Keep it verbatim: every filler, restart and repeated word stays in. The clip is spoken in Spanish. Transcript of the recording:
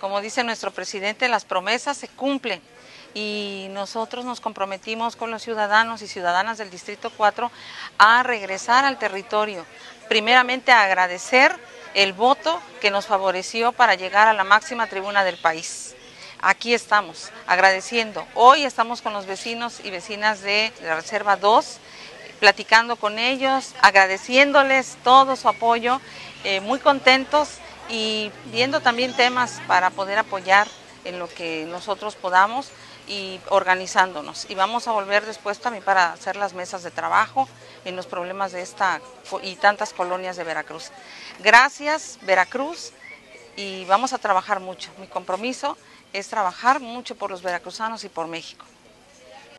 Como dice nuestro presidente, las promesas se cumplen y nosotros nos comprometimos con los ciudadanos y ciudadanas del Distrito cuatro a regresar al territorio, primeramente a agradecer el voto que nos favoreció para llegar a la máxima tribuna del país. Aquí estamos, agradeciendo. Hoy estamos con los vecinos y vecinas de la Reserva dos, platicando con ellos, agradeciéndoles todo su apoyo, eh, muy contentos y viendo también temas para poder apoyar en lo que nosotros podamos y organizándonos. Y vamos a volver después también para hacer las mesas de trabajo en los problemas de esta y tantas colonias de Veracruz. Gracias, Veracruz, y vamos a trabajar mucho. Mi compromiso es trabajar mucho por los veracruzanos y por México.